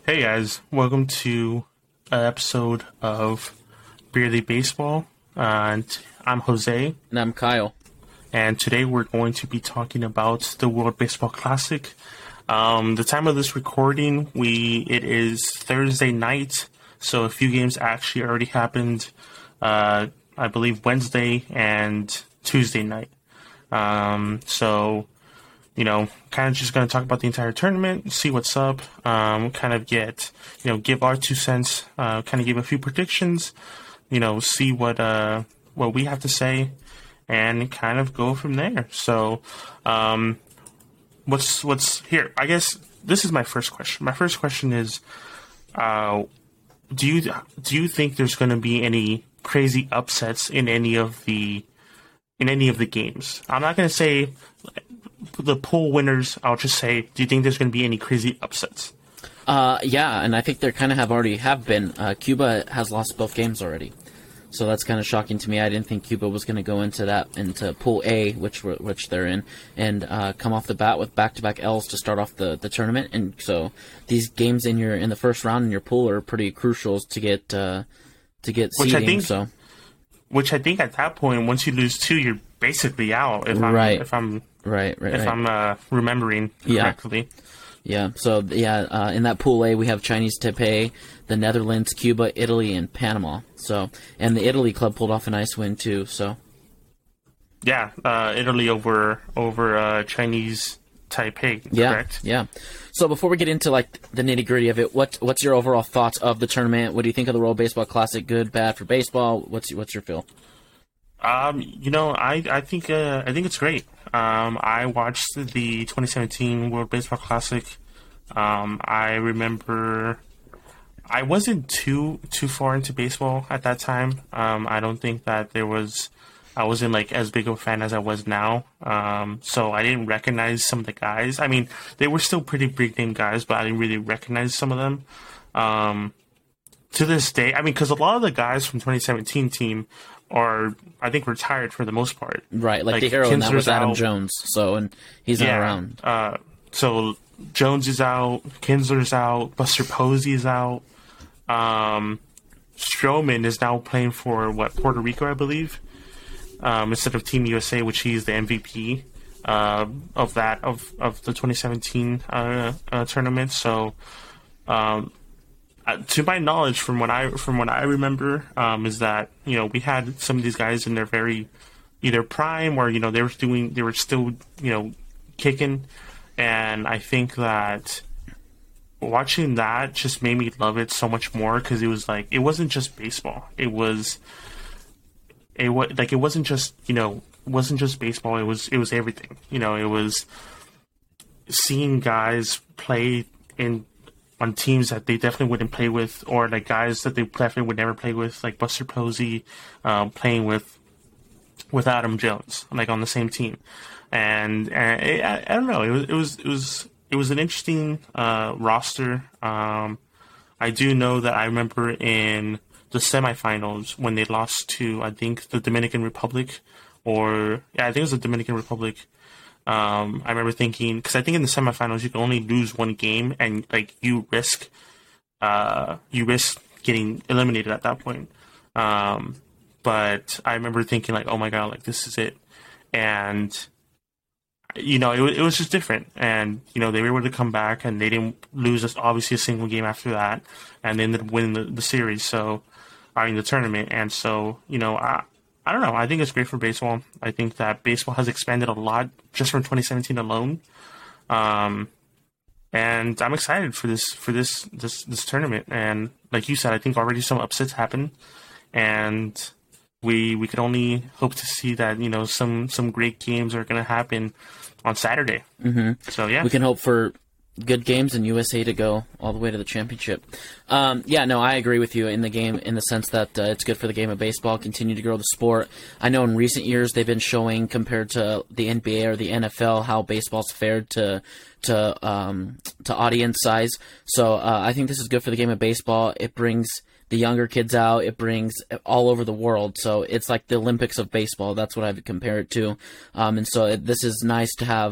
Hey guys, welcome to an episode of Beerly Baseball. And I'm Jose, And I'm Kyle. and today we're going to be talking about the World Baseball Classic. The time of this recording, it is Thursday night, so a few games actually already happened. I believe Wednesday and Tuesday night. Kind of just going to talk about the entire tournament, see what's up, kind of give our 2 cents, kind of give a few predictions, see what we have to say, and kind of go from there. So, what's here? I guess this is my first question. My first question is, do you think there's going to be any crazy upsets in any of the games? I'm not going to say the pool winners. I'll just say, do you think there's going to be any crazy upsets? Yeah, and I think there kind of have been. Cuba has lost both games already, so that's kind of shocking to me. I didn't think Cuba was going to go into Pool A, which they're in, and come off the bat with back-to-back L's to start off the tournament. And so these games in the first round in your pool are pretty crucial to get seeding. Which I think at that point, once you lose two, you're basically out. If I'm remembering correctly. Yeah. So in that Pool A, we have Chinese Taipei, the Netherlands, Cuba, Italy, and Panama. So, and the Italy club pulled off a nice win too. So. Yeah, Italy over Chinese Taipei. Correct? Yeah. So before we get into the nitty gritty of it, what's your overall thoughts of the tournament? What do you think of the World Baseball Classic? Good, bad for baseball? What's your feel? I think it's great. I watched the 2017 World Baseball Classic. I remember I wasn't too far into baseball at that time. I don't think that I wasn't as big of a fan as I was now. So I didn't recognize some of the guys. I mean, they were still pretty big name guys, but I didn't really recognize some of them. To this day, I mean, because a lot of the guys from 2017 team are, I think, retired for the most part. Right, like the hero in that was Adam Jones. So, and he's not around. So Jones is out, Kinsler's out, Buster Posey is out. Stroman is now playing for Puerto Rico, I believe, instead of Team USA, which he's the MVP of the 2017 tournament. So, to my knowledge, from what I remember, is that we had some of these guys in their very either prime or they were still kicking, and I think that watching that just made me love it so much more, because it was it wasn't just baseball. It wasn't just baseball. It was everything. It was seeing guys play on teams that they definitely wouldn't play with, or guys that they definitely would never play with, like Buster Posey playing with Adam Jones, on the same team, and I don't know. It was an interesting roster. I do know that I remember in the semifinals when they lost to, I think, the Dominican Republic, I think it was the Dominican Republic. I remember thinking, because I think in the semifinals you can only lose one game, and you risk getting eliminated at that point. But I remember thinking oh my god, this is it, and it was just different, and they were able to come back, and they didn't lose obviously a single game after that, and they ended up winning the series. So, the tournament, and so I don't know. I think it's great for baseball. I think that baseball has expanded a lot just from 2017 alone, and I'm excited for this tournament. And like you said, I think already some upsets happen, and we can only hope to see that some great games are going to happen on Saturday. Mm-hmm. So yeah, we can hope for good games and USA to go all the way to the championship. I agree with you in the sense that it's good for the game of baseball, continue to grow the sport. I know in recent years they've been showing, compared to the NBA or the NFL, how baseball's fared to audience size. So I think this is good for the game of baseball. It brings the younger kids out. It brings all over the world. So it's like the Olympics of baseball. That's what I would compare it to. And so this is nice to have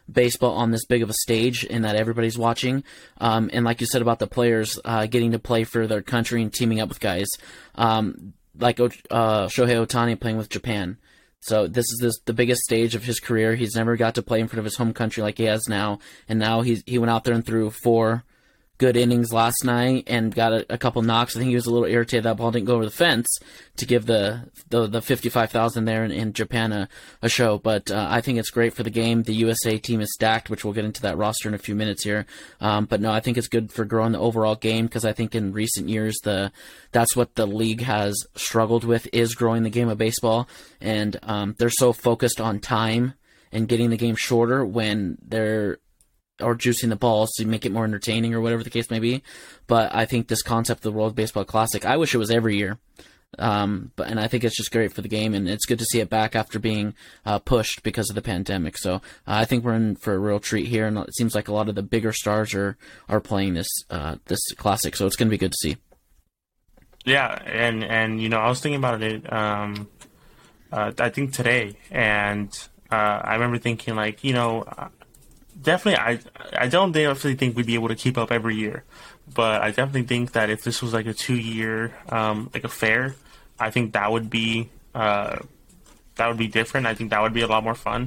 baseball on this big of a stage and that everybody's watching. And like you said about the players getting to play for their country and teaming up with guys like Shohei Ohtani playing with Japan. So this is the biggest stage of his career. He's never got to play in front of his home country like he has now. And now he went out there and threw 4 good innings last night and got a couple knocks. I think he was a little irritated that ball didn't go over the fence to give the 55,000 there in Japan a show. But I think it's great for the game. The USA team is stacked, which we'll get into that roster in a few minutes here. But no, I think it's good for growing the overall game because I think in recent years that's what the league has struggled with, is growing the game of baseball. And they're so focused on time and getting the game shorter when they're or juicing the balls to make it more entertaining or whatever the case may be. But I think this concept of the World Baseball Classic, I wish it was every year. And I think it's just great for the game, and it's good to see it back after being pushed because of the pandemic. So I think we're in for a real treat here, and it seems like a lot of the bigger stars are playing this classic, so it's going to be good to see. Yeah, and I was thinking about it. I think today, and I remember thinking definitely, I don't definitely think we'd be able to keep up every year, but I definitely think that if this was like a 2-year affair, I think that would be different. I think that would be a lot more fun.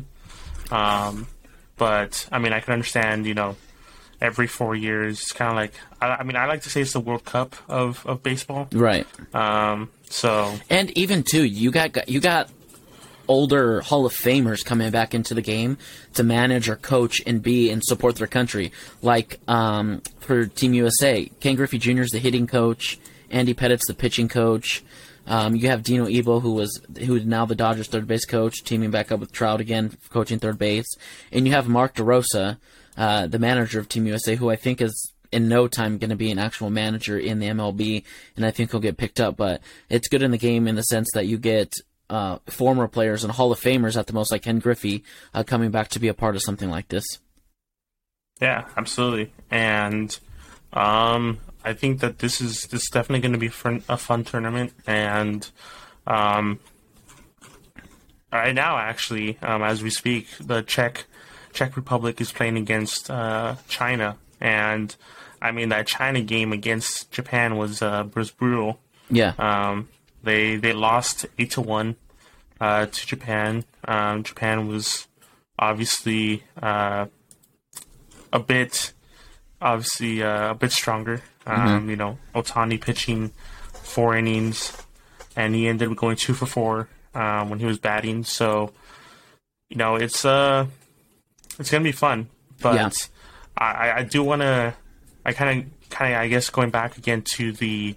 But I mean, I can understand, every 4 years, kind of like I like to say it's the World Cup of baseball, right? So and even too, you got older Hall of Famers coming back into the game to manage or coach and be and support their country. Like for Team USA, Ken Griffey Jr. is the hitting coach, Andy Pettit's the pitching coach. You have Dino Ebo, who is now the Dodgers third base coach, teaming back up with Trout again, coaching third base. And you have Mark DeRosa, the manager of Team USA, who I think is in no time going to be an actual manager in the MLB, and I think he'll get picked up. But it's good in the game in the sense that you get former players and Hall of Famers at the most, like Ken Griffey, coming back to be a part of something like this. Yeah, absolutely. And I think that this is definitely going to be a fun tournament. And right now, actually, as we speak, the Czech Republic is playing against China, and I mean that China game against Japan was brutal. Yeah. They lost 8-1 to Japan. Japan was obviously a bit stronger. Ohtani pitching 4 innings, and he ended up going 2 for 4 when he was batting. So, it's gonna be fun. But yeah. I do want to. I kind of I guess going back again to the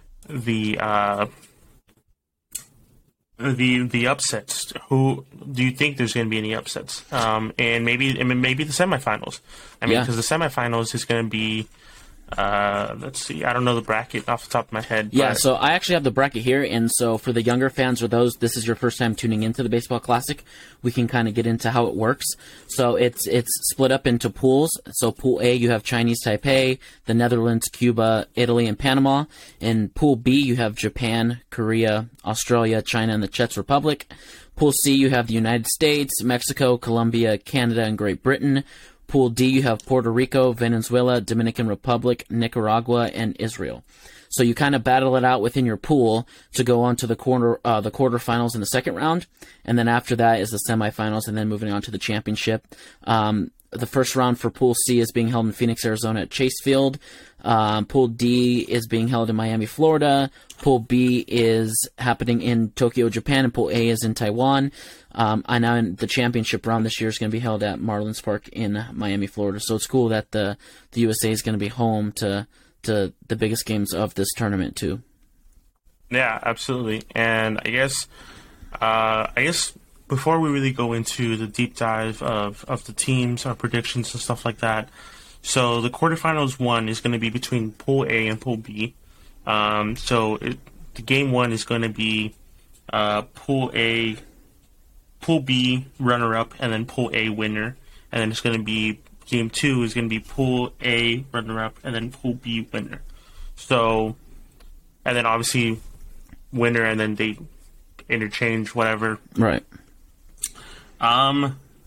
upsets. Who do you think there's going to be any upsets? And maybe the semifinals. I mean, because the semifinals is going to be. Let's see. I don't know the bracket off the top of my head. Yeah, so I actually have the bracket here, and so for the younger fans or those, this is your first time tuning into the Baseball Classic, we can kind of get into how it works. So it's split up into pools. So Pool A, you have Chinese Taipei, the Netherlands, Cuba, Italy, and Panama. In Pool B, you have Japan, Korea, Australia, China, and the Czech Republic. Pool C, you have the United States, Mexico, Colombia, Canada, and Great Britain. Pool D, you have Puerto Rico, Venezuela, Dominican Republic, Nicaragua, and Israel. So you kind of battle it out within your pool to go on to the quarterfinals in the second round, and then after that is the semifinals, and then moving on to the championship. The first round for Pool C is being held in Phoenix, Arizona at Chase Field. Pool D is being held in Miami, Florida. Pool B is happening in Tokyo, Japan, and Pool A is in Taiwan. And now the championship round this year is going to be held at Marlins Park in Miami, Florida. So it's cool that the USA is going to be home to the biggest games of this tournament too. Yeah, absolutely. And I guess before we really go into the deep dive of the teams, our predictions and stuff like that, so the quarterfinals one is going to be between Pool A and Pool B. The game one is going to be Pool A, Pool B runner-up, and then Pool A winner. And then it's going to be game 2 is going to be Pool A runner-up, and then Pool B winner. So, and then obviously winner, and then they interchange whatever. Right.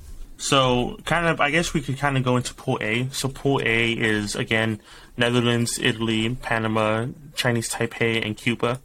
So kind of, I guess we could kind of go into Pool A. So Pool A is again Netherlands, Italy, Panama, Chinese Taipei, and Cuba.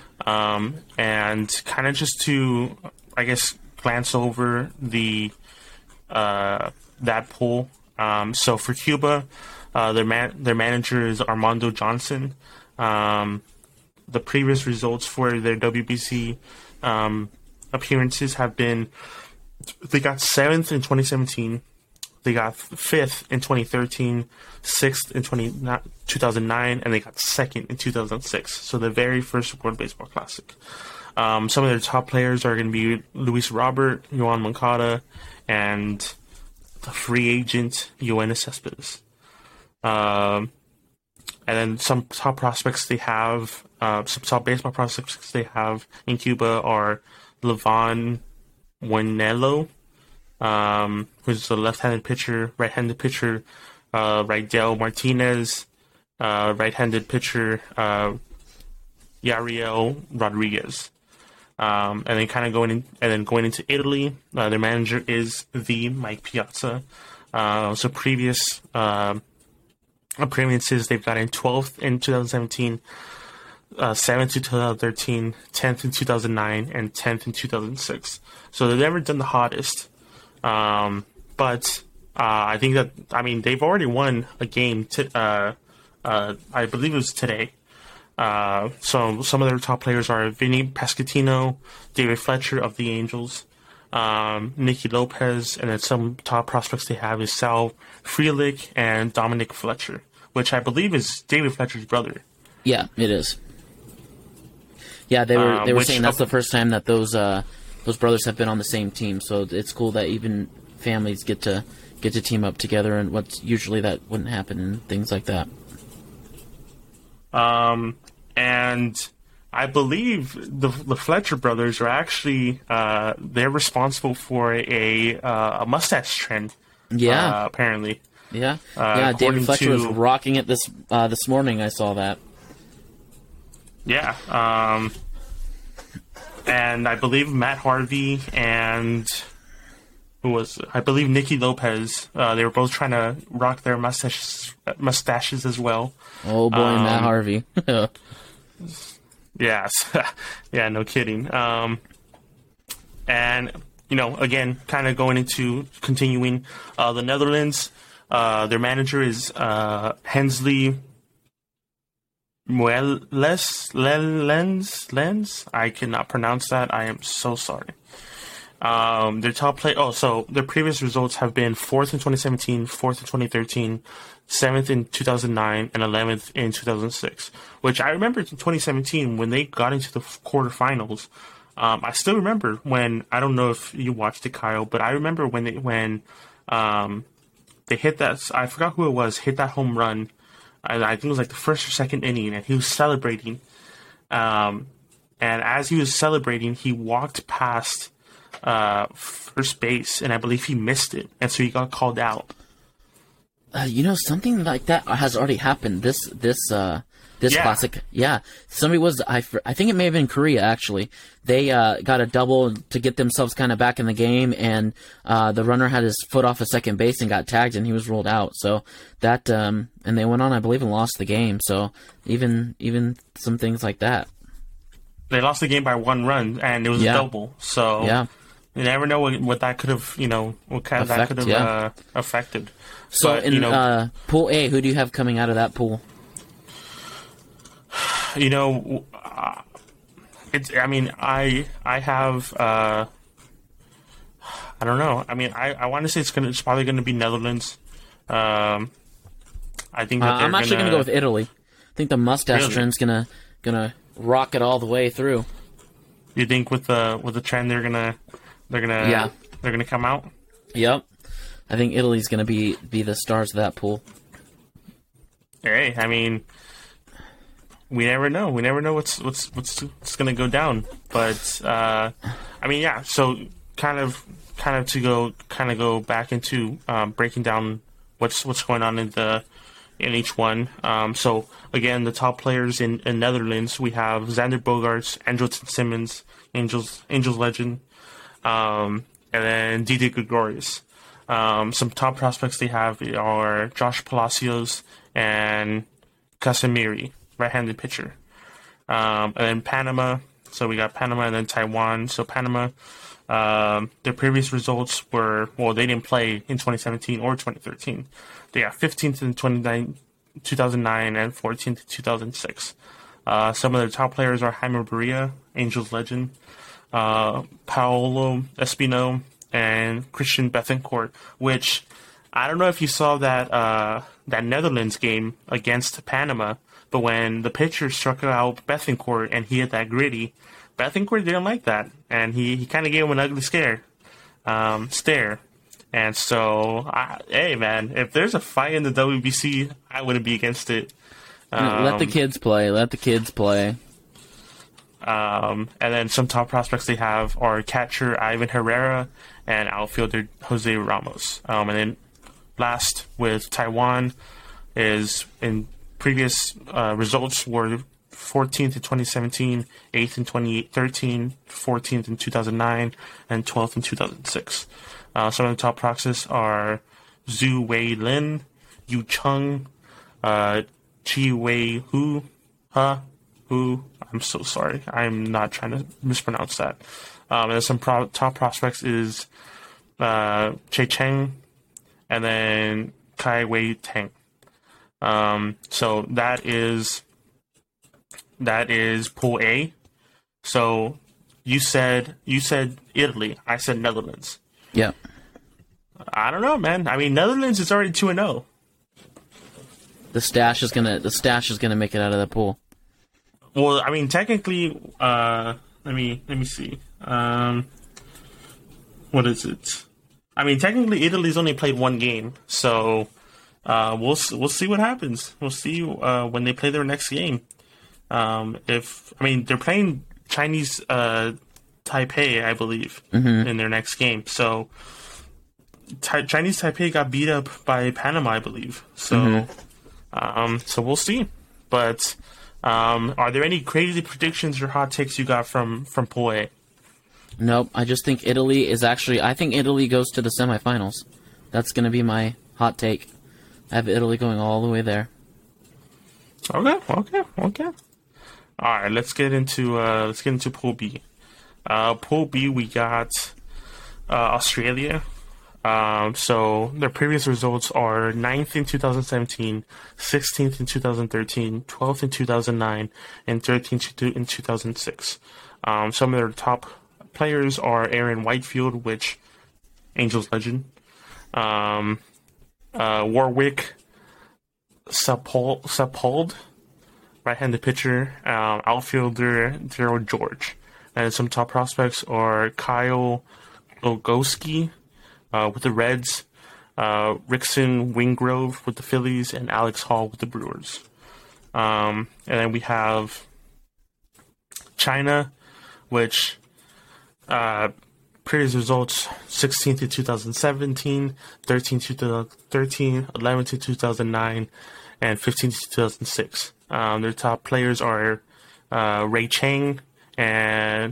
And kind of just to, I guess, glance over the that pool. So for Cuba, their manager is Armando Johnson. The previous results for their WBC appearances have been, they got 7th in 2017, they got 5th in 2013, 6th in 2009, and they got 2nd in 2006. So the very first World Baseball Classic. Some of their top players are going to be Luis Robert, Yoan Moncada, and the free agent Yoenis Cespedes. And then some top prospects they have, some top baseball prospects they have in Cuba are Livan Buenelo, who's a left-handed pitcher, right-handed pitcher, Raidel Martinez, right-handed pitcher, Yariel Rodriguez. And then going into Italy, their manager is the Mike Piazza. So previous appearances, they've gotten 12th in 2017, 7th in 2013, 10th in 2009, and 10th in 2006. So they've never done the hottest. But I think that, I mean, they've already won a game, I believe it was today. So some of their top players are Vinny Pasquantino, David Fletcher of the Angels, Nicky Lopez, and then some top prospects they have is Sal Frelick and Dominic Fletcher, which I believe is David Fletcher's brother. Yeah, it is. Yeah, they were saying that's the first time that those brothers have been on the same team. So it's cool that even families get to team up together, and what's usually that wouldn't happen and things like that. And I believe the Fletcher brothers are actually they're responsible for a mustache trend. Yeah, apparently. Yeah, David Fletcher was rocking it this morning. I saw that. Yeah, and I believe Matt Harvey and I believe Nicky Lopez. They were both trying to rock their mustaches as well. Oh boy, Matt Harvey. Yes, yeah, no kidding. And again, kind of continuing, the Netherlands. Their manager is Hensley Lens. I cannot pronounce that. I am so sorry. Their top so their previous results have been 4th in 2017, 4th in 2013, 7th in 2009, and 11th in 2006. Which I remember in 2017 when they got into the quarterfinals. I still remember when, I don't know if you watched it, Kyle, but I remember when they hit that, I forgot who it was, hit that home run. I think it was like the first or second inning, and he was celebrating. And as he was celebrating, he walked past first base, and I believe he missed it, and so he got called out. Something like that has already happened. This classic, yeah. Somebody was, I think it may have been Korea actually. They got a double to get themselves kind of back in the game, and the runner had his foot off of second base and got tagged, and he was ruled out. So that, and they went on, I believe, and lost the game. So even some things like that. They lost the game by 1 run, and it was a double. So yeah. You never know what that could have, affected. So but, in Pool A, who do you have coming out of that pool? It's. I mean, I have. I don't know. I mean, I want to say it's probably gonna be Netherlands. I think that I'm actually gonna go with Italy. I think the mustache trend's gonna rock it all the way through. You think with the trend they're gonna come out? Yep. I think Italy's gonna be the stars of that pool. Hey, I mean, we never know. We never know what's gonna go down. But I mean, yeah. So kind of to go back into breaking down what's going on in each one. So again, the top players in Netherlands, we have Xander Bogaerts, Andrelton Simmons, Angels legend, and then Didi Gregorius. Some top prospects they have are Josh Palacios and Casemiro, right-handed pitcher. And then Panama. So we got Panama and then Taiwan. So Panama, their previous results were, well, they didn't play in 2017 or 2013. They got 15th in 2009 and 14th in 2006. Some of their top players are Jaime Barria, Angels legend, Paolo Espino, and Christian Bethancourt, which I don't know if you saw that Netherlands game against Panama, but when the pitcher struck out Bethancourt and he hit that gritty, Bethancourt didn't like that, and he kind of gave him an ugly stare. And so, hey man, if there's a fight in the WBC, I wouldn't be against it. Let the kids play. Let the kids play. And then some top prospects they have are catcher Ivan Herrera and outfielder Jose Ramos. And then last with Taiwan is in previous results were 14th in 2017, 8th in 2013, 14th in 2009, and 12th in 2006. Some of the top prospects are Zhu Wei Lin, Yu Chung, Chi Wei Hu, I'm so sorry. I'm not trying to mispronounce that. And then some top prospects is Che Cheng and then Kai Wei Tang. So that is Pool A. So you said Italy. I said Netherlands. Yeah. I don't know, man. I mean, Netherlands is already 2-0. The stash is gonna make it out of the pool. Well, I mean, technically, let me see. What is it? I mean, technically, Italy's only played one game, so we'll see what happens. We'll see when they play their next game. They're playing Chinese Taipei, I believe, in their next game. So Chinese Taipei got beat up by Panama, I believe. So so we'll see. But are there any crazy predictions or hot takes you got from Pool A? Nope. I just think Italy is actually. I think Italy goes to the semifinals. That's going to be my hot take. I have Italy going all the way there. Okay. All right, let's get into Pool B. Pool B, we got Australia. So their previous results are 9th in 2017, 16th in 2013, 12th in 2009, and 13th in 2006. Some of their top players are Aaron Whitefield, which Angels legend, Warwick Sappold, right-handed pitcher, outfielder Daryl George, and some top prospects are Kyle Ogoski with the Reds, Rickson Wingrove with the Phillies, and Alex Hall with the Brewers. And then we have China, which previous results 16th in 2017, 13th 2013, 11th in 2009, and 15th in 2006. Their top players are Ray Chang and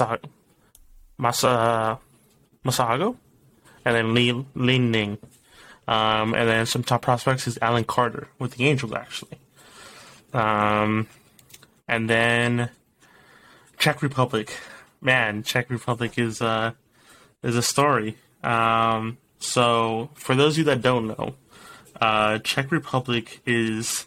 Masago, and then Lin Ning. And then some top prospects is Alan Carter with the Angels, actually. And then Czech Republic. Man, Czech Republic is a story. So for those of you that don't know, Czech Republic is.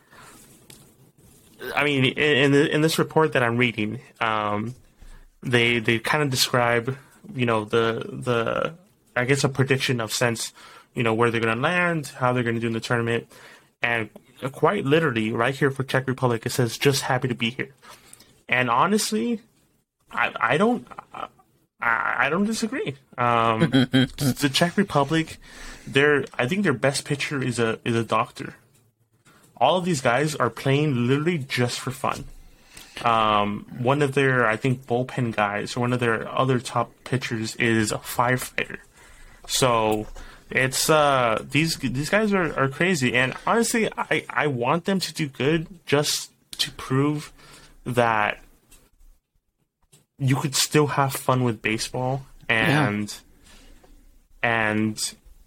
I mean, in this report that I'm reading, they kind of describe, the I guess a prediction of sense, where they're going to land, how they're going to do in the tournament, and quite literally right here for Czech Republic it says just happy to be here, and honestly, I don't disagree. The Czech Republic, I think their best pitcher is a doctor. All of these guys are playing literally just for fun. One of their, I think, bullpen guys, or one of their other top pitchers is a firefighter. So it's these guys are crazy, and honestly, I want them to do good just to prove that you could still have fun with baseball and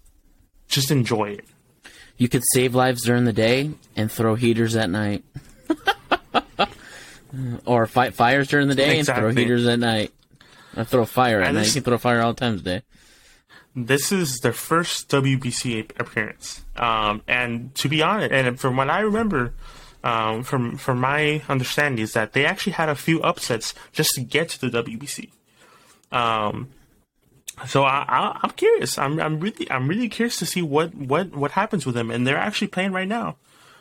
just enjoy it. You could save lives during the day and throw heaters at night. Or fight fires during the day and throw heaters at night. Or throw fire at night. You can throw fire all times a day. This is their first WBC appearance. And to be honest, and from what I remember, from my understanding, is that they actually had a few upsets just to get to the WBC. So I'm curious. I'm really curious to see what happens with them. And they're actually playing right now.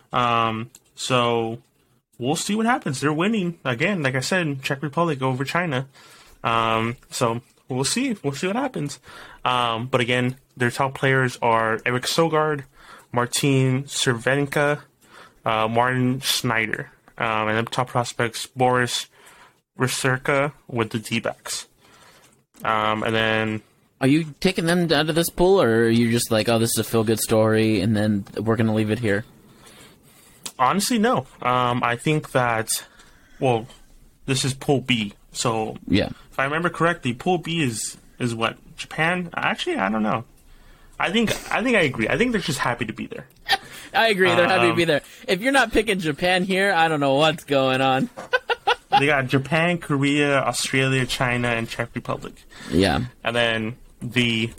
So we'll see what happens. They're winning again, like I said, Czech Republic over China. So we'll see. We'll see what happens. But again, their top players are Erik Sogard, Martin Cervenka, Martin Schneider, and the top prospects Boris Reserka with the D-backs. And then, are you taking them out of this pool, or are you just like, oh, this is a feel-good story, and then we're going to leave it here? Honestly, no. I think that, well, this is Pool B. So, yeah, if I remember correctly, Pool B is what? Japan? Actually, I don't know. I think I agree. I think they're just happy to be there. I agree. They're happy to be there. If you're not picking Japan here, I don't know what's going on. They got Japan, Korea, Australia, China, and Czech Republic. Yeah. And then the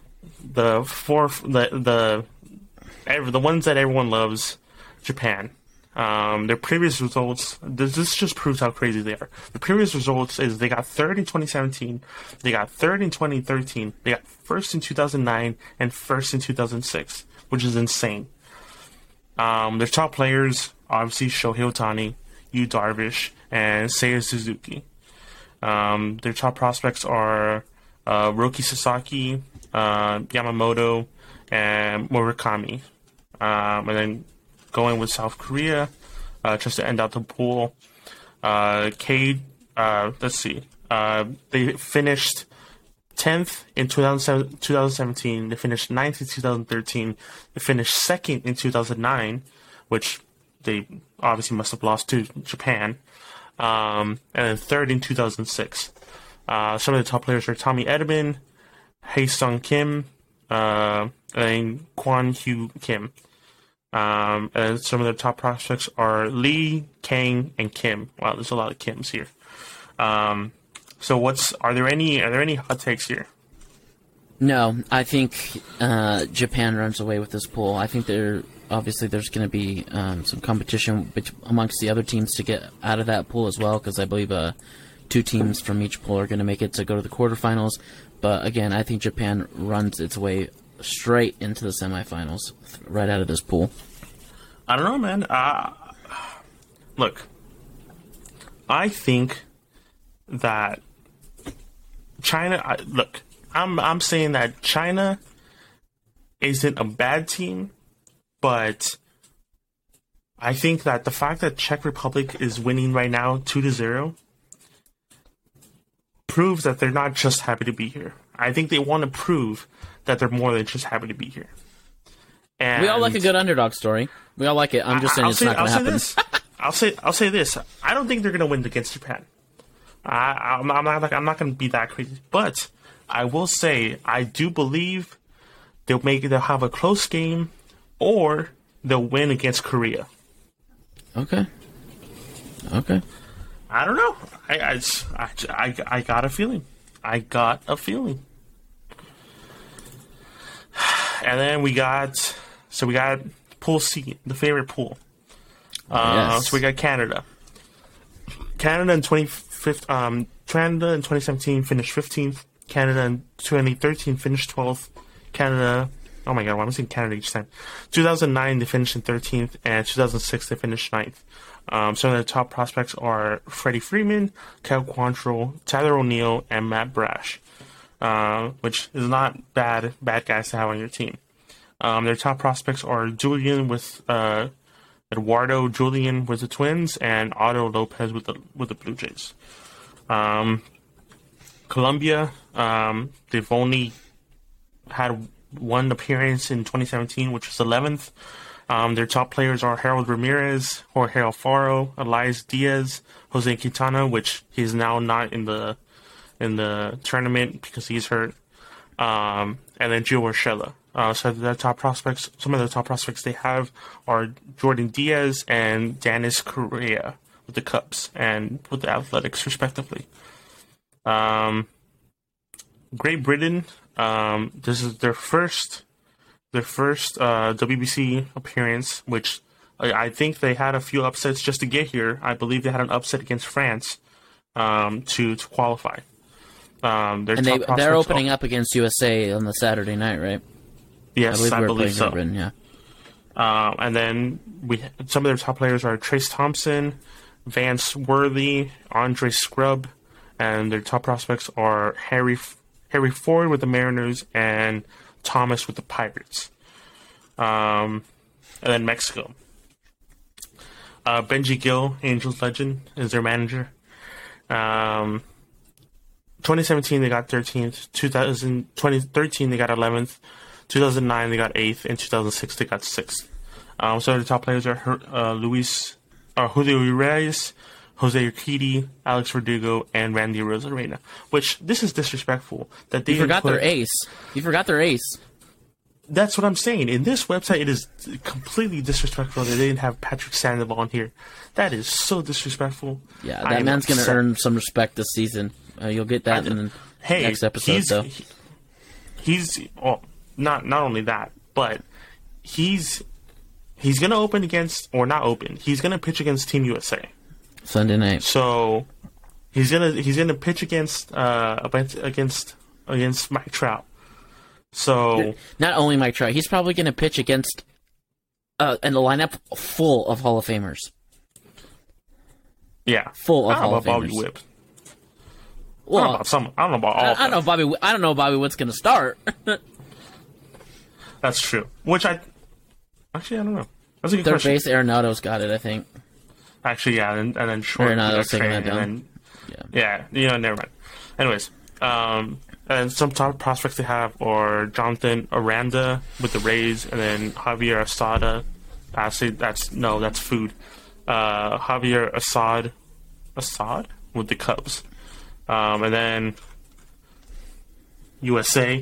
ones that everyone loves, Japan. Their previous results, this just proves how crazy they are. The previous results is they got third in 2017, they got third in 2013, they got first in 2009, and first in 2006, which is insane. Their top players, obviously, Shohei Ohtani, Yu Darvish, and Seiya Suzuki. Their top prospects are Roki Sasaki, Yamamoto, and Murakami. And then going with South Korea, just to end out the pool, let's see. They finished 10th in 2017. They finished 9th in 2013. They finished 2nd in 2009, which they obviously must have lost to Japan. And then 3rd in 2006. Some of the top players are Tommy Edman, Hae-Sung Kim, and Kwon Hyu Kim. And some of the top prospects are Lee, Kang, and Kim. Wow, there's a lot of Kims here. So are there any hot takes here? No, I think Japan runs away with this pool. I think there's going to be some competition amongst the other teams to get out of that pool as well, because I believe 2 teams from each pool are going to make it to go to the quarterfinals. But again, I think Japan runs its way straight into the semifinals right out of this pool. I don't know, man. Look, I think that China. I'm saying that China isn't a bad team, but I think that the fact that Czech Republic is winning right now 2-0 proves that they're not just happy to be here. I think they want to prove that they're more than just happy to be here. And we all like a good underdog story. We all like it. I'm just saying it's not going to happen. I'll say this. I don't think they're going to win against Japan. I'm not going to be that crazy, but I will say I do believe they'll have a close game, or they'll win against Korea. Okay. I don't know. I got a feeling. And then we got Pool C, the favorite pool. Yes. So we got Canada. Canada in 2017 finished 15th. Canada in 2013 finished 12th. Canada, oh my god, why am I saying Canada each time? 2009 they finished in 13th, and 2006 they finished 9th. Some of the top prospects are Freddie Freeman, Kyle Quantrill, Tyler O'Neill, and Matt Brash, which is not bad guys to have on your team. Their top prospects are Julian with Eduardo Julian with the Twins, and Otto Lopez with the Blue Jays. Colombia, they've only had one appearance in 2017, which was 11th. Their top players are Harold Ramirez, Jorge Alfaro, Elias Diaz, Jose Quintana, which he's now not in the tournament because he's hurt, and then Gio Urshela. So their top prospects, some of the top prospects they have are Jordan Diaz and Danis Correa with the Cubs and with the Athletics, respectively. Great Britain, this is their first WBC appearance, which I think they had a few upsets just to get here. I believe they had an upset against France to qualify. They're opening up against USA on the Saturday night, right? Yes, I believe so. Britain, yeah. And then some of their top players are Trace Thompson, Vance Worley, Andre Scrub, and their top prospects are Harry Ford with the Mariners and Thomas with the Pirates. And then Mexico. Benji Gill, Angels legend, is their manager. 2017 they got 13th. 2013 they got 11th. 2009 they got 8th. And 2006 they got 6th. So the top players are Julio Urias, Jose Urquidy, Alex Verdugo, and Randy Arozarena. Which, this is disrespectful. That they forgot their ace. You forgot their ace. That's what I'm saying. In this website, it is completely disrespectful that they didn't have Patrick Sandoval on here. That is so disrespectful. Yeah, that man's going to earn some respect this season. You'll get that in the next episode, though. He's not only that, but he's going to open against, or not open, he's going to pitch against Team USA. Sunday night. So he's gonna pitch against Mike Trout. So not only Mike Trout, he's probably gonna pitch against in a lineup full of Hall of Famers. Yeah, full of Hall of Famers. Bobby Witt. Well, I don't know about all. I don't know Bobby Witt's gonna start. That's true. Which I don't know. That's a good Third question. base Arenado's got it, I think. Actually, yeah, and then short. Arenado's taking that down. Never mind. Anyways, and some top prospects they have are Jonathan Aranda with the Rays, and then Javier Asada. Actually, that's food. Javier Assad with the Cubs, and then USA.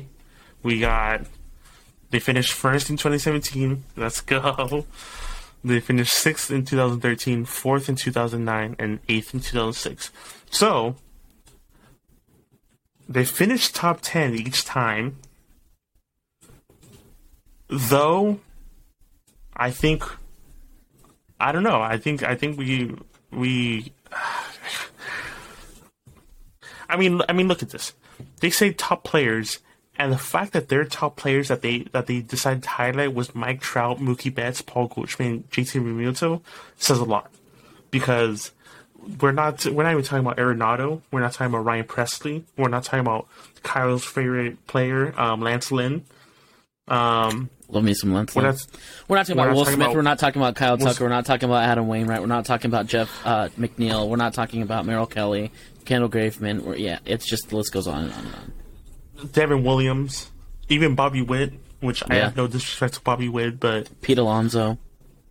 They finished first in 2017. Let's go. They finished 6th in 2013, 4th in 2009, and 8th in 2006. So, they finished top 10 each time. Though, I don't know. I think we. I mean, look at this. They say top players. And the fact that their top players that they decided to highlight was Mike Trout, Mookie Betts, Paul Goldschmidt, JT Realmuto says a lot, because we're not even talking about Arenado, we're not talking about Ryan Presley, we're not talking about Kyle's favorite player, Lance Lynn. Love me some Lance Lynn. We're not talking about Will Smith. We're not talking about Kyle Tucker. We're not talking about Adam Wainwright. We're not talking about Jeff McNeil. We're not talking about Merrill Kelly, Kendall Graveman. It's just the list goes on and on and on. Devin Williams, even Bobby Witt, which I have no disrespect to Bobby Witt, but Pete Alonso,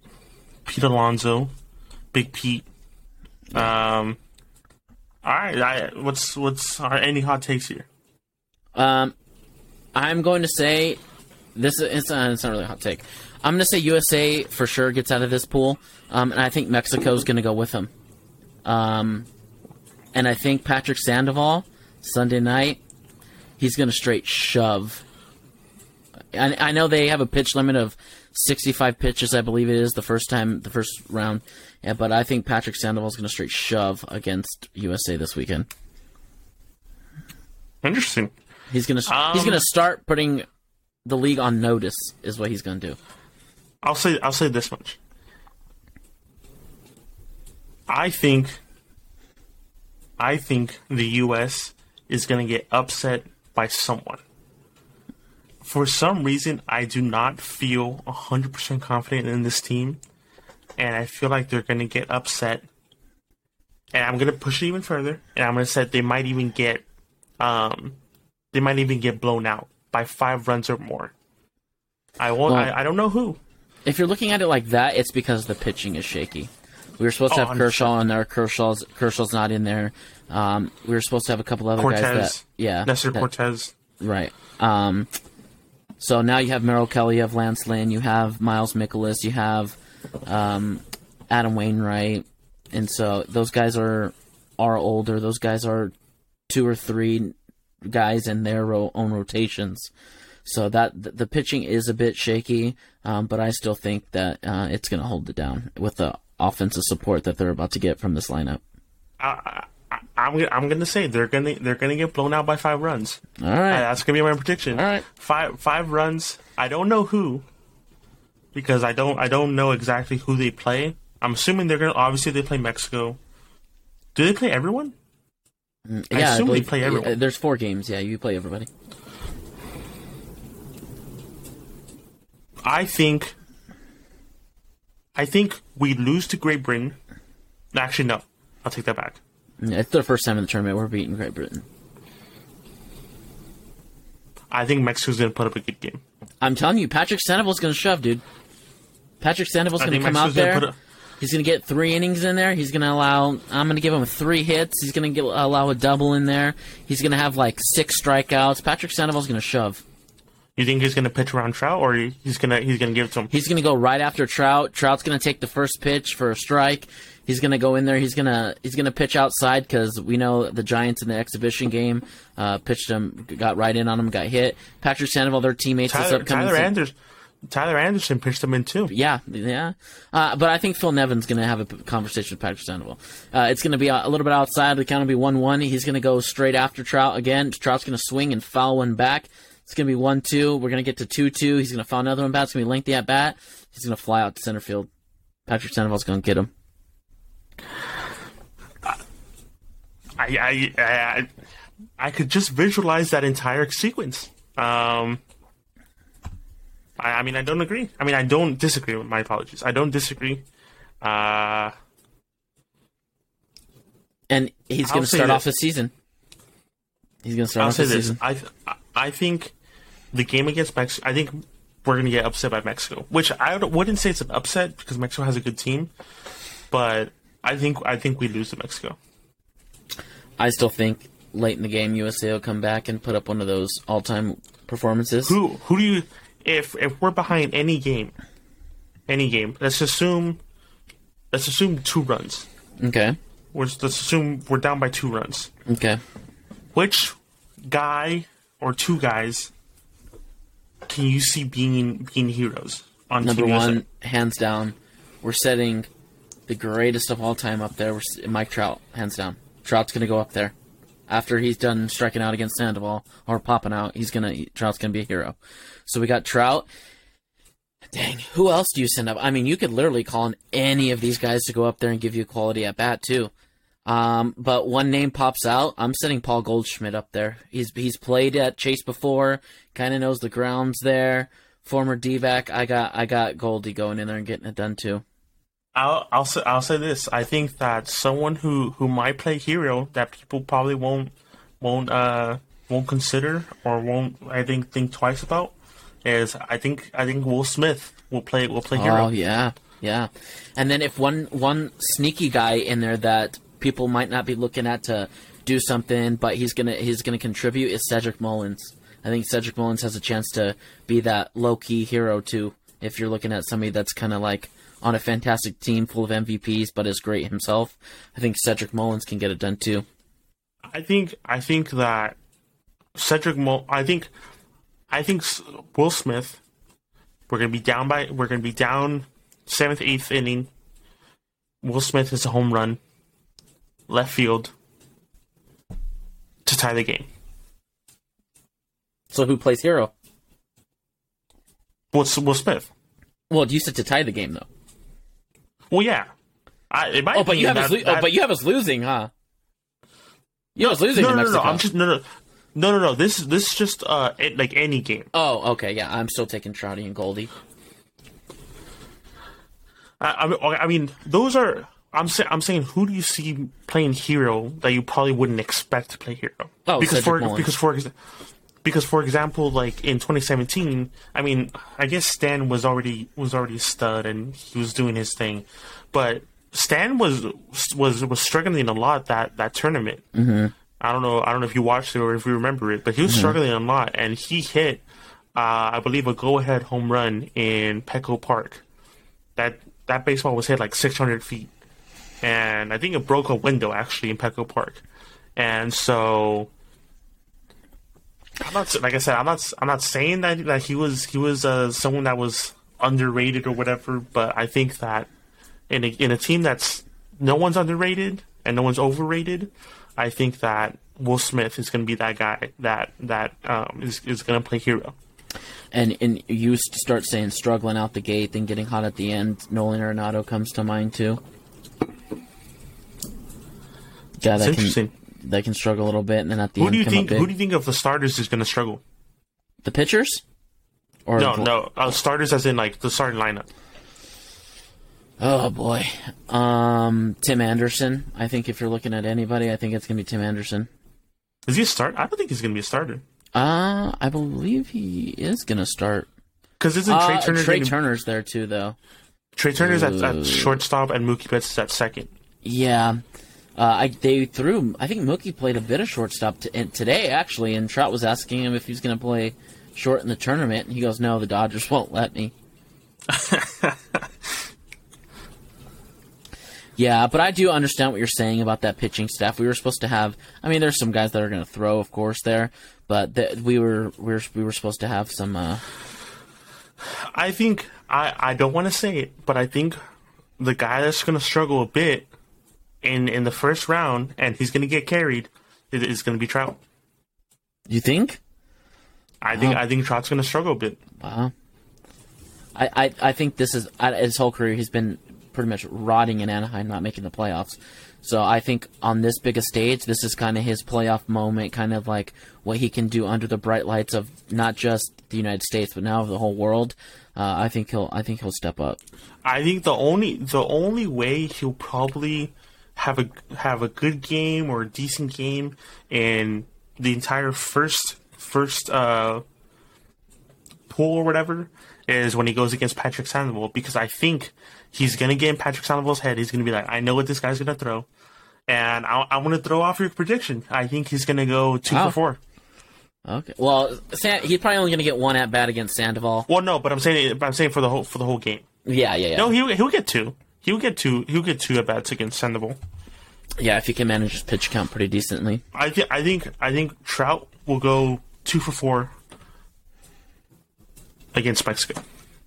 Big Pete. All right, what's any hot takes here? I'm going to say it's not really a hot take. I'm going to say USA for sure gets out of this pool, and I think Mexico's going to go with them. And I think Patrick Sandoval Sunday night. He's going to straight shove. I know they have a pitch limit of 65 pitches, I believe it is, the first round. Yeah, but I think Patrick Sandoval is going to straight shove against USA this weekend. Interesting. He's going to start putting the league on notice, is what he's going to do. I'll say this much. I think the U.S. is going to get upset by someone. For some reason, I do not feel 100% confident in this team, and I feel like they're going to get upset. And I'm going to push it even further, and I'm going to say they might even get blown out by 5 runs or more. I won't. Well, I don't know who. If you're looking at it like that, it's because the pitching is shaky. We were supposed to have Kershaw in there. Kershaw's not in there. We were supposed to have a couple other guys that, Nestor Cortez. Right. So now you have Merrill Kelly, you have Lance Lynn, you have Miles Mikolas, you have Adam Wainwright, and so those guys are older. Those guys are 2 or 3 guys in their own rotations. So that the pitching is a bit shaky, but I still think that it's going to hold it down with the offensive support that they're about to get from this lineup. I'm going to say they're going to get blown out by 5 runs. All right, that's going to be my prediction. All right, 5 runs. I don't know who, because I don't know exactly who they play. I'm assuming they're going to obviously they play Mexico. Do they play everyone? Yeah, I assume they play everyone. There's 4 games. Yeah, you play everybody. I think we lose to Great Britain. Actually, no. I'll take that back. It's their first time in the tournament. We're beating Great Britain. I think Mexico's going to put up a good game. I'm telling you, Patrick Sandoval's going to shove, dude. Patrick Sandoval's going to come out there. He's going to get 3 innings in there. He's going to I'm going to give him 3 hits. He's going to allow a double in there. He's going to have like 6 strikeouts. Patrick Sandoval's going to shove. You think he's going to pitch around Trout, or he's going to give it to him? He's going to go right after Trout. Trout's going to take the first pitch for a strike. He's going to go in there. He's going to pitch outside because we know the Giants in the exhibition game pitched him, got right in on him, got hit. Patrick Sandoval, their teammates, Tyler Anderson pitched him in too. Yeah. But I think Phil Nevin's going to have a conversation with Patrick Sandoval. It's going to be a little bit outside. The count will be 1-1. He's going to go straight after Trout again. Trout's going to swing and foul one back. It's going to be 1-2. We're going to get to 2-2. He's going to foul another one back. It's going to be lengthy at bat. He's going to fly out to center field. Patrick Sandoval's going to get him. I could just visualize that entire sequence. I mean, I don't agree. I mean, I don't disagree. My apologies. I don't disagree. And he's going to start off the season. He's going to start off the season. I think the game against Mexico, I think we're going to get upset by Mexico, which I wouldn't say it's an upset because Mexico has a good team, but I think we lose to Mexico. I still think late in the game, USA will come back and put up one of those all-time performances. Who do you... If we're behind any game, let's assume 2 runs. Okay. Let's assume we're down by 2 runs. Okay. Which guy or 2 guys can you see being heroes on Number Team USA? 1, hands down, we're setting the greatest of all time up there. Mike Trout, hands down. Trout's going to go up there. After he's done striking out against Sandoval or popping out, Trout's going to be a hero. So we got Trout. Dang, who else do you send up? I mean, you could literally call on any of these guys to go up there and give you quality at bat too. But one name pops out. I'm setting Paul Goldschmidt up there. He's played at Chase before, kind of knows the grounds there. Former D-back. I got Goldie going in there and getting it done too. I'll say this. I think that someone who might play hero that people probably won't consider or won't think twice about is I think Will Smith will play hero. Oh yeah. And then if one sneaky guy in there that people might not be looking at to do something, but he's gonna contribute is Cedric Mullins. I think Cedric Mullins has a chance to be that low key hero too. If you're looking at somebody that's kind of like on a fantastic team full of MVPs, but is great himself, I think Cedric Mullins can get it done too. I think that I think Will Smith. We're gonna be down 7th, 8th inning. Will Smith hits a home run, left field, to tie the game. So who plays hero? Will Smith. Well, you said to tie the game though. Well, yeah. But you have us losing, huh? You have us losing to Mexico. No. This is just like any game. Oh, okay, yeah. I'm still taking Trouty and Goldie. I mean, those are. I'm saying, who do you see playing hero that you probably wouldn't expect to play hero? Oh, because for example, like in 2017, I mean, I guess Stan was already a stud and he was doing his thing, but Stan was struggling a lot that tournament. Mm-hmm. I don't know if you watched it or if you remember it, but he was struggling a lot, and he hit I believe, a go-ahead home run in Petco Park. That baseball was hit like 600 feet, and I think it broke a window actually in Petco Park. And so, I'm not, like I said, I'm not saying that he was someone that was underrated or whatever, but I think that in a team that's no one's underrated and no one's overrated, I think that Will Smith is going to be that guy that is going to play hero. And you start saying struggling out the gate, then getting hot at the end. Nolan Arenado comes to mind too. Yeah, that can struggle a little bit, and then at the end, who do you think of the starters is going to struggle? The pitchers? Or no, starters as in like the starting lineup. Oh boy, Tim Anderson. I think if you're looking at anybody, I think it's going to be Tim Anderson. Is he a start? I don't think he's going to be a starter. I believe he is going to start. Because isn't Trey Turner? Trey Turner's there too, though. Trey Turner's at shortstop and Mookie Betts is at second. Yeah. I think Mookie played a bit of shortstop today, actually, and Trout was asking him if he was going to play short in the tournament, and he goes, no, the Dodgers won't let me. Yeah, but I do understand what you're saying about that pitching staff. We were supposed to have, I mean, there's some guys that are going to throw, of course, there, but we were supposed to have some. I think I don't want to say it, but I think the guy that's going to struggle a bit in the first round, and he's going to get carried, is going to be Trout. You think? I think Trout's going to struggle a bit. Wow. I think this is his whole career. He's been pretty much rotting in Anaheim, not making the playoffs. So I think on this big a stage, this is kind of his playoff moment, kind of like what he can do under the bright lights of not just the United States, but now of the whole world. I think he'll step up. I think the only way he'll probably have a good game or a decent game in the entire first pool or whatever is when he goes against Patrick Sandoval, because I think he's going to get in Patrick Sandoval's head. He's going to be like, I know what this guy's going to throw, and I want to throw off your prediction. I think he's going to go 2 for 4. Okay. Well, he's probably only going to get one at bat against Sandoval. Well, no, but I'm saying for the whole game. Yeah. No, he'll get 2. He'll get 2 at bats against Sandoval. Yeah, if he can manage his pitch count pretty decently. I think Trout will go 2 for 4 against Mexico.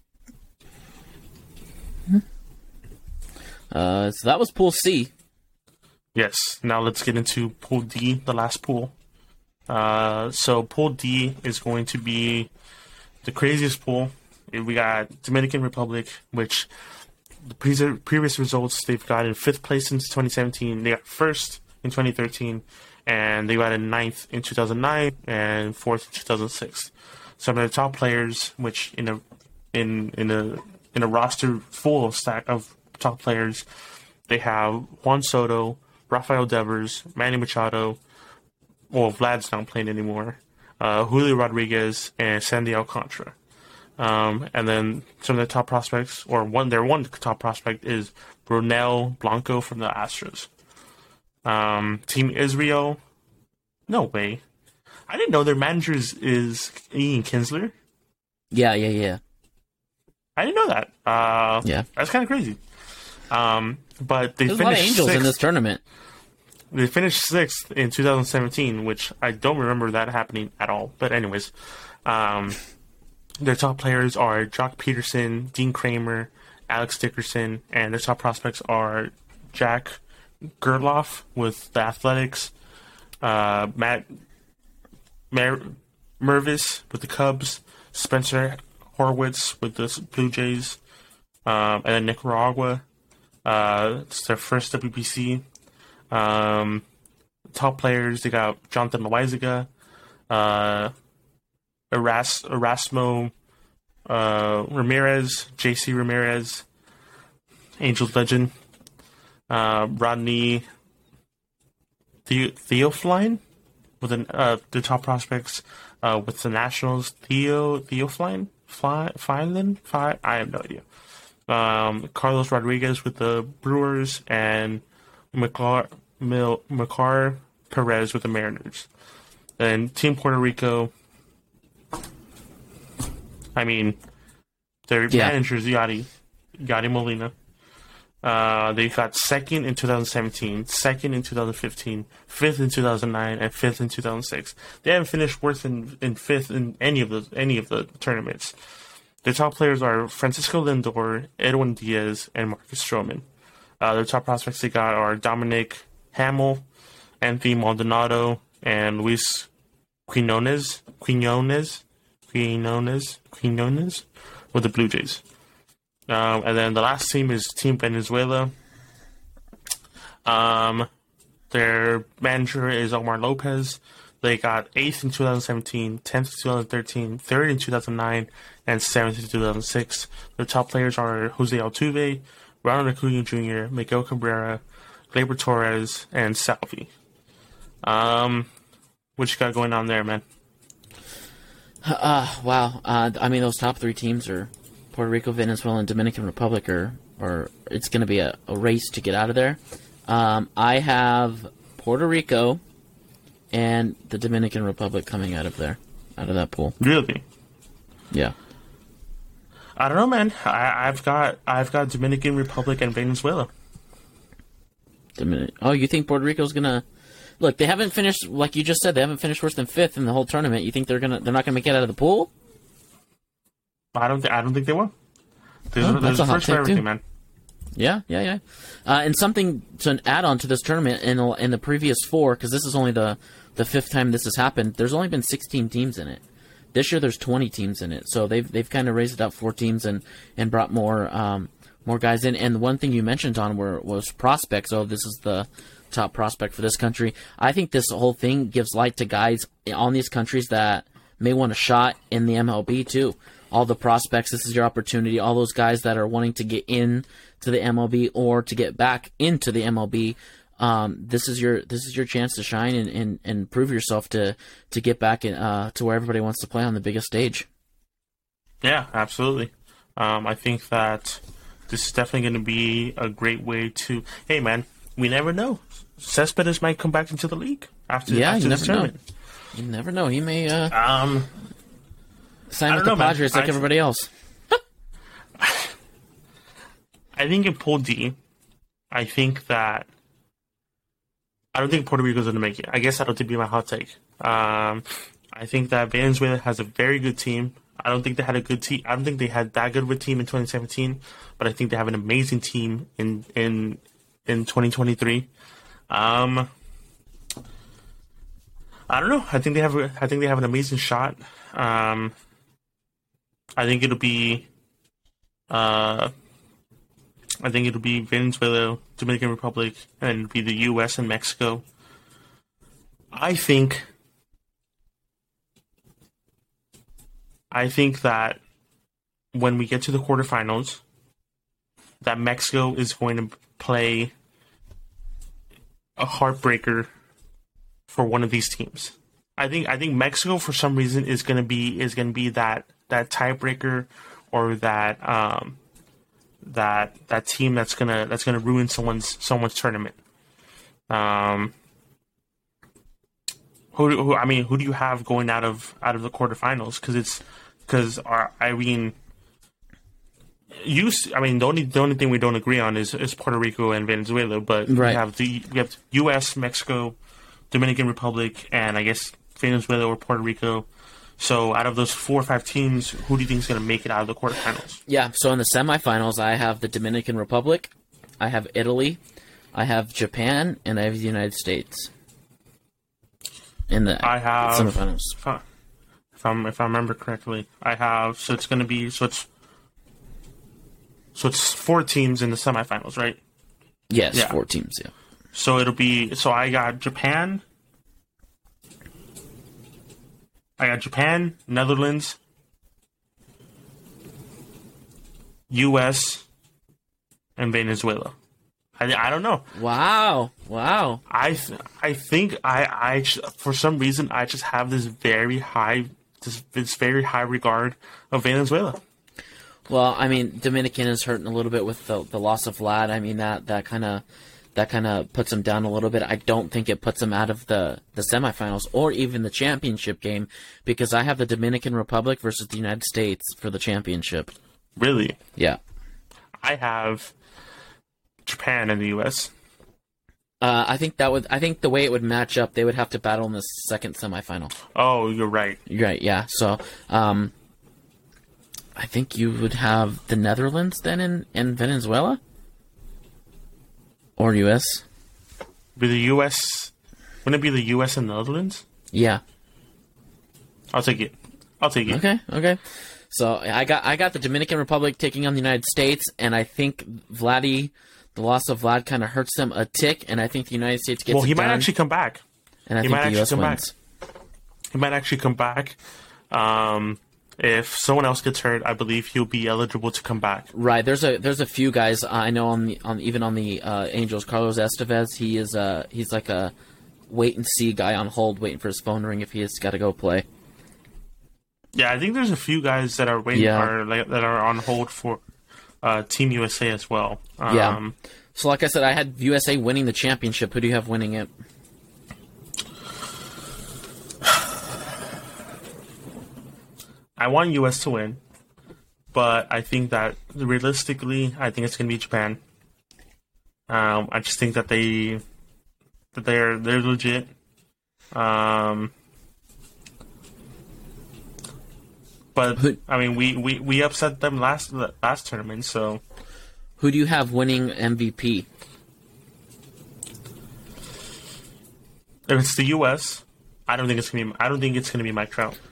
So that was Pool C. Yes. Now let's get into Pool D, the last pool. So Pool D is going to be the craziest pool. We got Dominican Republic, which the previous results, they've got in 5th place since 2017. They got 1st in 2013, and they got in 9th in 2009 and 4th in 2006. Some of the top players, which in a roster full of stack of top players, they have Juan Soto, Rafael Devers, Manny Machado. Well, Vlad's not playing anymore. Julio Rodriguez and Sandy Alcantara. And then some of the top prospects, or their one top prospect is Brunel Blanco from the Astros. Team Israel, no way. I didn't know their manager is Ian Kinsler. Yeah. I didn't know that. Yeah, that's kind of crazy. But they There's finished a lot of Angels 6th. in this tournament. They finished 6th in 2017, which I don't remember that happening at all. But anyways, their top players are Jock Peterson, Dean Kramer, Alex Dickerson, and their top prospects are Jack Gerloff with the Athletics, Matt Mervis with the Cubs, Spencer Horwitz with the Blue Jays, and then Nicaragua. It's their first WBC. Top players, they got Jonathan Loaizaga, Erasmo Ramirez, JC Ramirez, Angels legend, Rodney Theofline with the top prospects with the Nationals. Theofline, I have no idea. Carlos Rodriguez with the Brewers, and Makar Perez with the Mariners. And Team Puerto Rico, I mean, their manager is Yadi Molina. They got second in 2017, second in 2015, fifth in 2009, and fifth in 2006. They haven't finished worse in fifth in any of the tournaments. Their top players are Francisco Lindor, Edwin Diaz, and Marcus Stroman. Their top prospects they got are Dominic Hamill, Anthony Maldonado, and Luis Quinones with the Blue Jays. And then the last team is Team Venezuela. Their manager is Omar Lopez. They got 8th in 2017, 10th in 2013, 3rd in 2009, and 7th in 2006. Their top players are Jose Altuve, Ronald Acuña Jr., Miguel Cabrera, Gleyber Torres, and Salvi. What you got going on there, man? Wow. I mean, those top three teams are Puerto Rico, Venezuela, and Dominican Republic or it's going to be a race to get out of there. I have Puerto Rico and the Dominican Republic coming out of that pool. Really? Yeah. I don't know, man. I've got Dominican Republic and Venezuela. Oh, you think Puerto Rico's gonna look? They haven't finished, like you just said. They haven't finished worse than fifth in the whole tournament. You think they're not gonna make it out of the pool? I don't think they will. There's a hot first for take, everything, too. man. Yeah. And something to add on to this tournament in the previous four, because this is only the fifth time this has happened. There's only been 16 teams in it. This year there's 20 teams in it, so they've kind of raised it up 4 teams and brought more guys in. And the one thing you mentioned on was prospects. Oh, this is the top prospect for this country. I think this whole thing gives light to guys on these countries that may want a shot in the MLB too. All the prospects, this is your opportunity. All those guys that are wanting to get in to the MLB or to get back into the MLB, this is your chance to shine and prove yourself to get back to where everybody wants to play on the biggest stage. Yeah, absolutely. I think that this is definitely going to be a great way to. Hey, man, we never know. Cespedes might come back into the league after this tournament. You never know. He may sign with the Padres like everybody else. I think in Pool D, I don't think Puerto Rico is going to make it. I guess that'll be my hot take. I think that Venezuela has a very good team. I don't think they had a good team. I don't think they had that good of a team in 2017, but I think they have an amazing team in 2023. I don't know. I think they have an amazing shot. I think it'll be Venezuela, Dominican Republic, and be the U.S. and Mexico. I think that when we get to the quarterfinals, that Mexico is going to play a heartbreaker for one of these teams. I think Mexico for some reason is going to be that tiebreaker or that team that's gonna ruin someone's tournament. Who do you have going out of the quarterfinals? The only thing we don't agree on is Puerto Rico and Venezuela, but right. we have U.S., Mexico, Dominican Republic, and I guess Venezuela or Puerto Rico. So out of those 4 or 5 teams, who do you think is going to make it out of the quarterfinals? Yeah, so in the semifinals, I have the Dominican Republic, I have Italy, I have Japan, and I have the United States. In the semifinals. If I remember correctly, I have it's 4 teams in the semifinals, right? Yes, yeah. 4 teams, yeah. So I got Japan, Netherlands, U.S., and Venezuela. I don't know. Wow. I think I for some reason I just have this very high regard of Venezuela. Well, I mean, Dominican is hurting a little bit with the loss of Vlad. I mean, that that kind of puts them down a little bit. I don't think it puts them out of the semifinals or even the championship game, because I have the Dominican Republic versus the United States for the championship. Really? Yeah. I have Japan and the U.S. I think the way it would match up, they would have to battle in the second semifinal. Oh, you're right. You're right, yeah. So, I think you would have the Netherlands then in Venezuela? Or U.S.? Be the U.S. Wouldn't it be the U.S. and the Netherlands? Yeah. I'll take it. Okay. So I got the Dominican Republic taking on the United States, and I think the loss of Vlad kind of hurts them a tick, and I think the United States gets. Well, he it might done, actually come back. And I think the U.S. wins. He might actually come back. If someone else gets hurt, I believe he'll be eligible to come back. Right. There's a few guys I know on the Angels. Carlos Estevez. He's like a wait and see guy on hold, waiting for his phone to ring if he has got to go play. Yeah, I think there's a few guys that are waiting that are on hold for Team USA as well. Yeah. So, like I said, I had USA winning the championship. Who do you have winning it? I want US to win, but I think that realistically, I think it's going to be Japan. I just think that they're legit. But I mean, we upset them last tournament, so. Who do you have winning MVP? If it's the U.S., I don't think it's gonna be Mike Trout.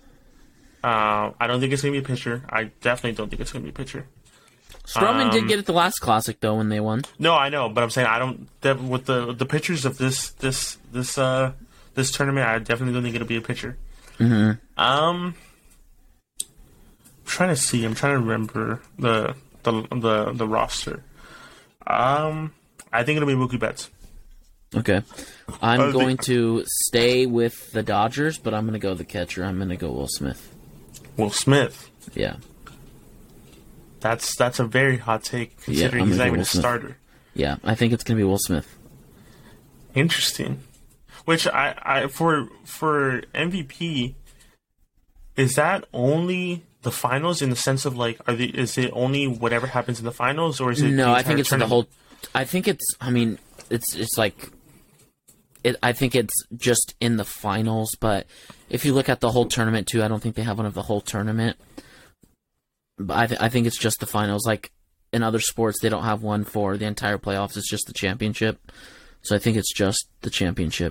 I don't think it's gonna be a pitcher. I definitely don't think it's gonna be a pitcher. Stroman did get it the last Classic though when they won. No, I know, but I'm saying I don't. With the pitchers of this tournament, I definitely don't think it'll be a pitcher. Mm-hmm. I'm trying to remember the roster. I think it'll be Mookie Betts. Okay. I'm going to stay with the Dodgers, but I'm going to go the catcher. I'm going to go Will Smith. Will Smith? Yeah. That's a very hot take, considering he's not even a starter. Yeah, I think it's going to be Will Smith. Interesting. Which I for MVP, is that only the finals in the sense of like, is it only whatever happens in the finals, or is it? No, I think it's tournament? the whole. I think it's. I mean, it's like. I think it's just in the finals, but if you look at the whole tournament too, I don't think they have one of the whole tournament. But I think it's just the finals. Like in other sports, they don't have one for the entire playoffs. It's just the championship. So I think it's just the championship.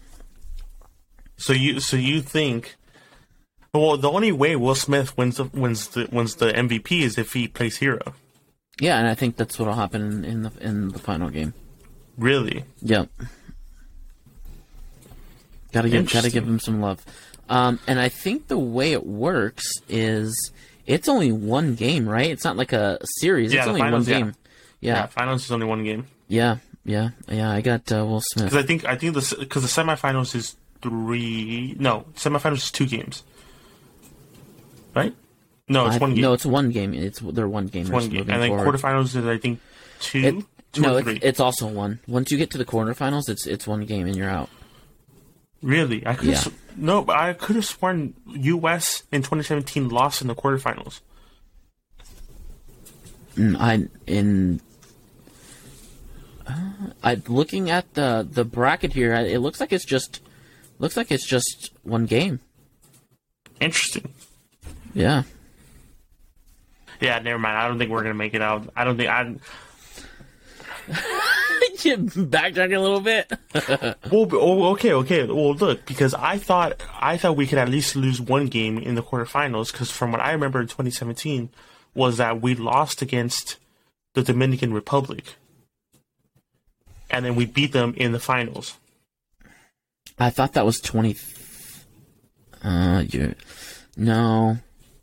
So you think? Well, the only way Will Smith wins the MVP is if he plays hero. Yeah, and I think that's what'll happen in the final game. Really? Yep. Gotta give him some love. And I think the way it works is it's only one game, right? It's not like a series. It's only finals, one game. Yeah, finals is only one game. Yeah. I got Will Smith. Because I think the semifinals is semifinals is 2 games. Right? No, it's 1 game. No, it's 1 game. They're 1 game. It's 1 game, and then quarterfinals is I think 2. It's also 1. Once you get to the quarterfinals, it's 1 game and you're out. Really? I could have sworn U.S. in 2017 lost in the quarterfinals. Looking at the bracket here, it looks like it's just 1 game. Interesting. Yeah. Yeah, never mind. I don't think we're gonna make it out. I don't think You backtracking a little bit. Okay. Well, look, because I thought we could at least lose 1 game in the quarterfinals. Because from what I remember in 2017, was that we lost against the Dominican Republic, and then we beat them in the finals. I thought that was 20. No.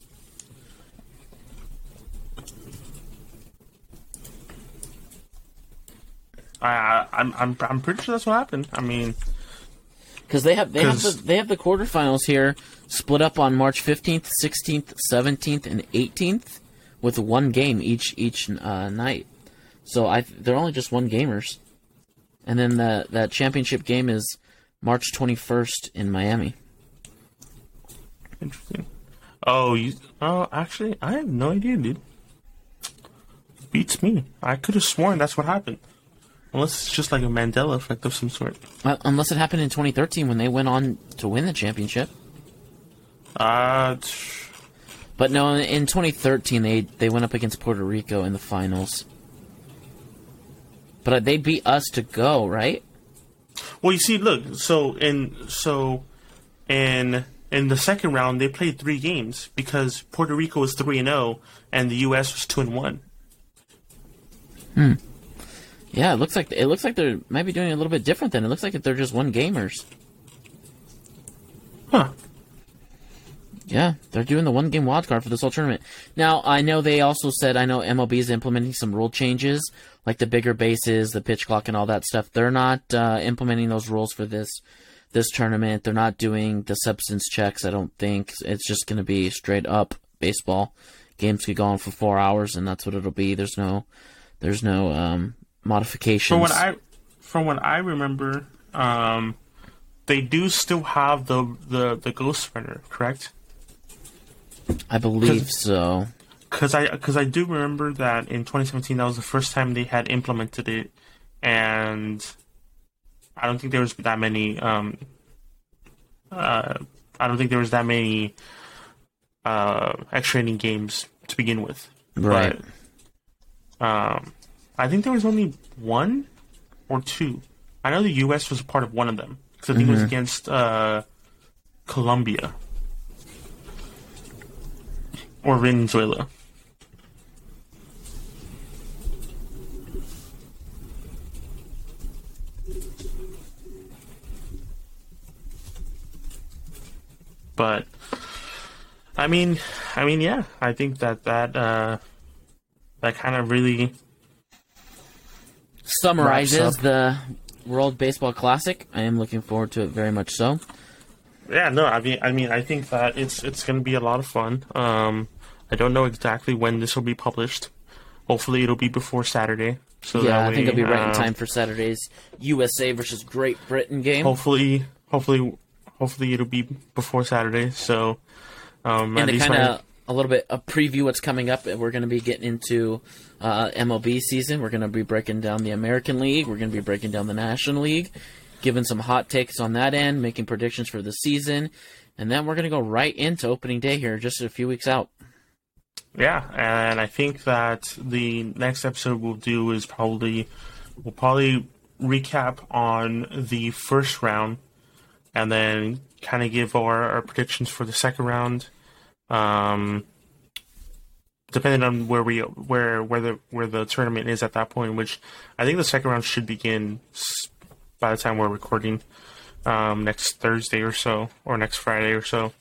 I'm pretty sure that's what happened. I mean, because they have the quarterfinals here split up on March 15th, 16th, 17th, and 18th with 1 game each night. So they're only just 1 gamers. And then that championship game is March 21st in Miami. Interesting. Actually, I have no idea, dude. Beats me. I could have sworn that's what happened. Unless it's just like a Mandela effect of some sort. Unless it happened in 2013 when they went on to win the championship. But no, in 2013 they went up against Puerto Rico in the finals. But they beat us to go, right? Well, you see, look, so in the second round they played 3 games because Puerto Rico was 3-0 and the U.S. was 2-1. Yeah, it looks like they might be doing it a little bit different then. It looks like they're just one gamers. Huh. Yeah, they're doing the one game wildcard for this whole tournament. Now, I know they also said, I know MLB is implementing some rule changes, like the bigger bases, the pitch clock, and all that stuff. They're not implementing those rules for this tournament. They're not doing the substance checks, I don't think. It's just going to be straight up baseball. Games could go on for 4 hours, and that's what it'll be. There's no modifications. From what I remember, they do still have the Ghost Runner, correct? I believe so. Because I do remember that in 2017 that was the first time they had implemented it, and I don't think there was that many. I don't think there was that many extra inning games to begin with. Right. But, I think there was only 1 or 2. I know the U.S. was a part of one of them because I think it was against Colombia or Venezuela. But I mean, yeah. I think that kind of really summarizes the World Baseball Classic. I am looking forward to it very much so. Yeah, no, I mean, I think that it's going to be a lot of fun. I don't know exactly when this will be published. Hopefully, it'll be before Saturday. So yeah, that I think way, it'll be right in time for Saturday's USA versus Great Britain game. Hopefully, it'll be before Saturday. So, and to kind of a little bit a preview what's coming up. We're going to be getting into MLB season. We're going to be breaking down the American League. We're going to be breaking down the National League, giving some hot takes on that end, making predictions for the season, and then we're going to go right into opening day here, just a few weeks out. Yeah, and I think that the next episode we'll do is we'll probably recap on the first round, and then kind of give our predictions for the second round. Depending on where the tournament is at that point, which I think the second round should begin by the time we're recording next Thursday or so, or next Friday or so.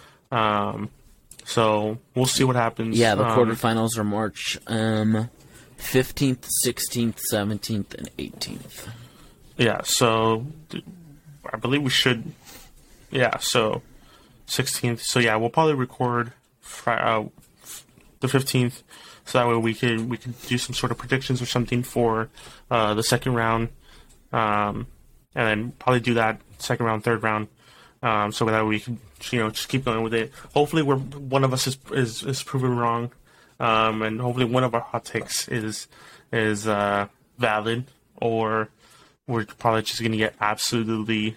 So we'll see what happens. Yeah, the quarterfinals are March 15th, 16th, 17th, and 18th. Yeah, so I believe we should. Yeah, so 16th. So yeah, we'll probably record the 15th, so that way we could do some sort of predictions or something for the second round, and then probably do that second round, third round, so that way we can just keep going with it. Hopefully, one of us is proven wrong, and hopefully one of our hot takes is valid, or we're probably just gonna get absolutely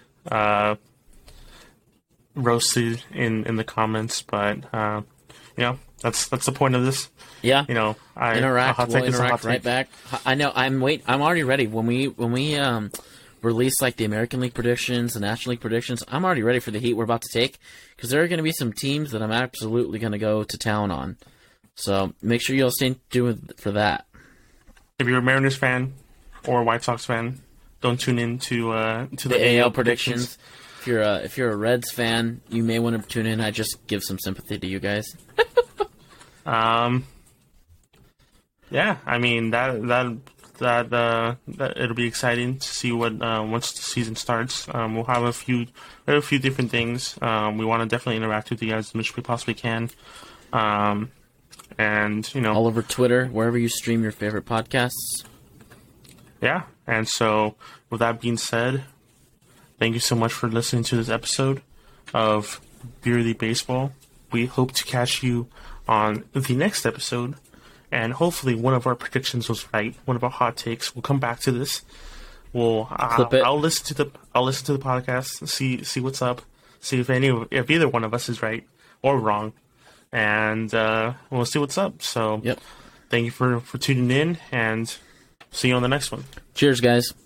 roasted in the comments. But that's the point of this. Yeah, we'll interact right back. I know. I'm already ready. When we release like the American League predictions, the National League predictions, I'm already ready for the heat we're about to take, because there are going to be some teams that I'm absolutely going to go to town on. So make sure you'll stay tuned for that. If you're a Mariners fan or a White Sox fan, don't tune in to the AL predictions. If you're a Reds fan, you may want to tune in. I just give some sympathy to you guys. Yeah, I mean that it'll be exciting to see what once the season starts. We'll have a few different things. We want to definitely interact with you guys as much as we possibly can. And all over Twitter, wherever you stream your favorite podcasts. Yeah, And so, with that being said, thank you so much for listening to this episode of Beer League Baseball. We hope to catch you on the next episode, and hopefully one of our predictions was right. One of our hot takes. We'll come back to this. I'll listen to the podcast, see what's up, see if either one of us is right or wrong, and we'll see what's up. So, Yep. Thank you for tuning in, and see you on the next one. Cheers, guys.